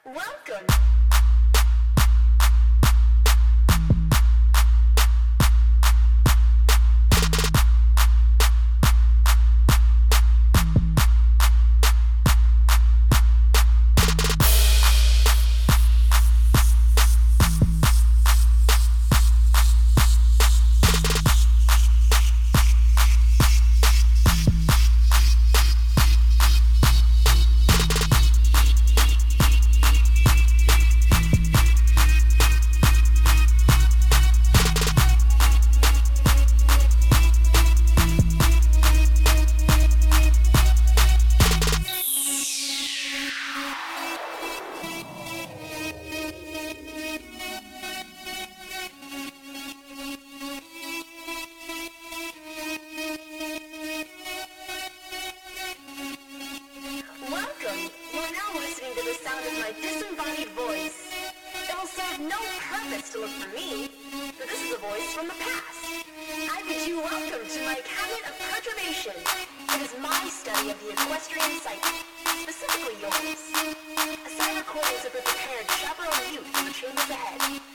Welcome. Welcome. You're now listening to the sound of my disembodied voice. It will serve no purpose to look for me, for this is a voice from the past. I bid you welcome to my cabinet of perturbation. It is my study of the equestrian psyche, specifically yours. A set of recordings have been prepared to chaperone you through the chambers ahead.